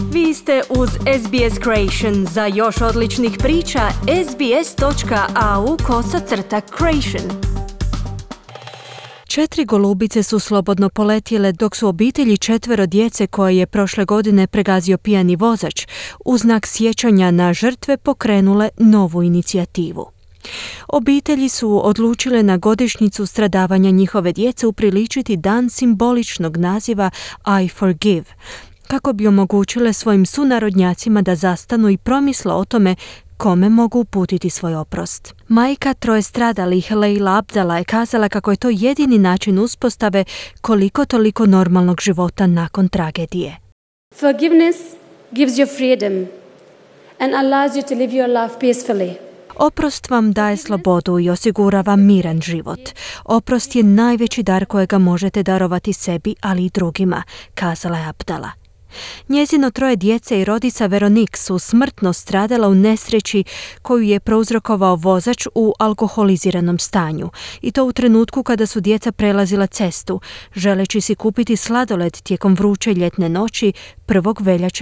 Vi ste uz SBS Creation. Za još odličnih priča, sbs.au/creation. 4 golubice su slobodno poletjele dok su obitelji 4 djece koje je prošle godine pregazio pijani vozač u znak sjećanja na žrtve pokrenule novu inicijativu. Obitelji su odlučile na godišnjicu stradavanja njihove djece upriličiti dan simboličnog naziva I Forgive, kako bi omogućile svojim sunarodnjacima da zastanu i promisle o tome kome mogu uputiti svoj oprost. Majka 3 stradalih, Leila Abdala, je kazala kako je to jedini način uspostave koliko toliko normalnog života nakon tragedije. Forgiveness gives you freedom and allows you to live your life peacefully. Oprost vam daje slobodu i osigurava miran život. Oprost je najveći dar kojega možete darovati sebi, ali i drugima, kazala je Abdala. Njezino 3 djece i rodica Veronik su smrtno stradala u nesreći koju je prouzrokovao vozač u alkoholiziranom stanju, i to u trenutku kada su djeca prelazila cestu, želeći si kupiti sladoled tijekom vruće ljetne noći 1. veljače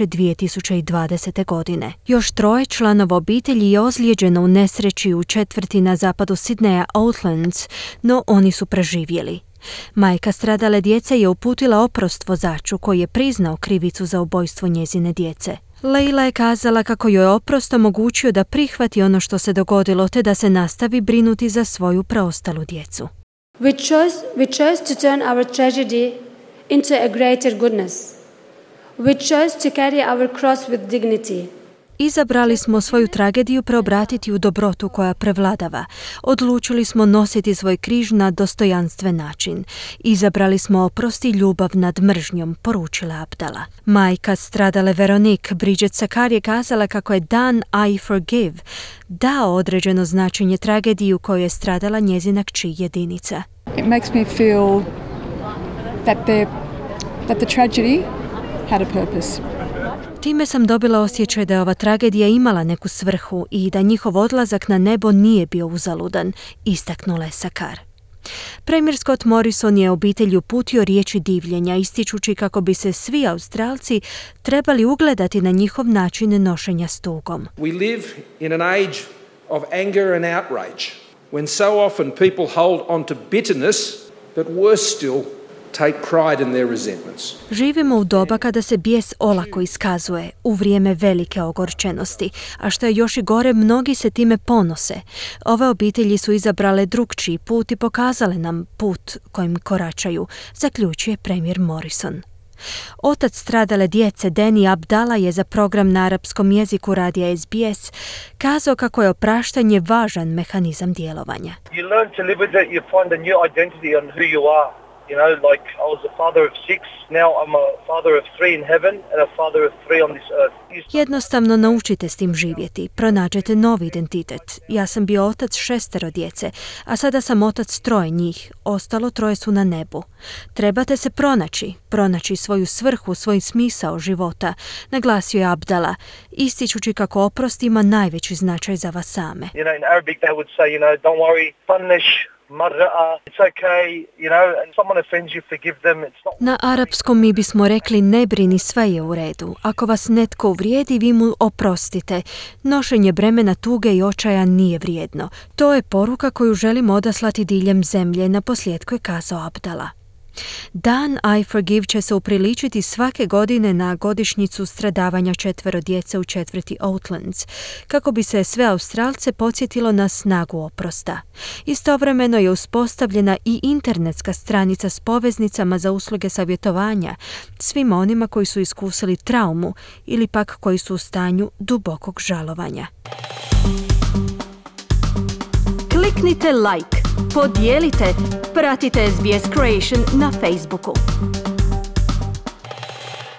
2020. godine. Još 3 članova obitelji je ozlijeđeno u nesreći u četvrti na zapadu Sidneja, Oatlands, no oni su preživjeli. Majka stradale djece je uputila oprost vozaču koji je priznao krivicu za ubojstvo njezine djece. Leila je kazala kako joj je oprost omogućio da prihvati ono što se dogodilo te da se nastavi brinuti za svoju preostalu djecu. We chose to turn our tragedy into a greater goodness. We chose to carry our cross with dignity. Izabrali smo svoju tragediju preobratiti u dobrotu koja prevladava. Odlučili smo nositi svoj križ na dostojanstven način. Izabrali smo oprost i ljubav nad mržnjom, poručila Abdala. Majka stradale Veronik, Bridget Sakar, je kazala kako je dan I Forgive dao određeno značenje tragediji u kojoj je stradala njezina kći Jedinica. It makes me feel that the tragedy had a purpose. Time sam dobila osjećaj da je ova tragedija imala neku svrhu i da njihov odlazak na nebo nije bio uzaludan, istaknula je Sakar. Premijer Scott Morrison je obitelji uputio riječi divljenja, ističući kako bi se svi Australci trebali ugledati na njihov način nošenja s tugom. We live in an age of anger and outrage, when so often people hold on to bitterness, but worse still, take pride in their resentments. Živimo u doba kada se bijes olako iskazuje, u vrijeme velike ogorčenosti, a što je još i gore, mnogi se time ponose. Ove obitelji su izabrale drugčiji put i pokazale nam put kojim koračaju, zaključuje premijer Morrison. Otac stradale djece, Danny Abdala, je za program na arapskom jeziku radija SBS kazao kako je opraštanje važan mehanizam djelovanja. You learn to live with it, you find a new identity on who you are. You know, like I was a father of 6, now I'm a father of 3 in heaven and a father of 3 on this earth. Jednostavno naučite s tim živjeti, pronađete novi identitet. Ja sam bio otac 6 djece, a sada sam otac 3 njih, ostalo 3 su na nebu. Trebate se pronaći svoju svrhu, svoj smisao života, naglasio je Abdala, ističući kako oprost ima najveći značaj za vas same. You know, in Arabic they would say, don't worry, punish. It's okay, and someone offends you, forgive them. It's not... Na arapskom mi bismo rekli ne brini, sve je u redu. Ako vas netko uvrijedi, vi mu oprostite. Nošenje bremena tuge i očaja nije vrijedno. To je poruka koju želimo odaslati diljem zemlje, naposljetku je kazao Abdala. Dan I Forgive će se upriličiti svake godine na godišnjicu stradavanja 4 djece u četvrti Oatlands, kako bi se sve Australce podsjetilo na snagu oprosta. Istovremeno je uspostavljena i internetska stranica s poveznicama za usluge savjetovanja svima onima koji su iskusili traumu ili pak koji su u stanju dubokog žalovanja. Kliknite like, podijelite, pratite SBS Creation na Facebooku.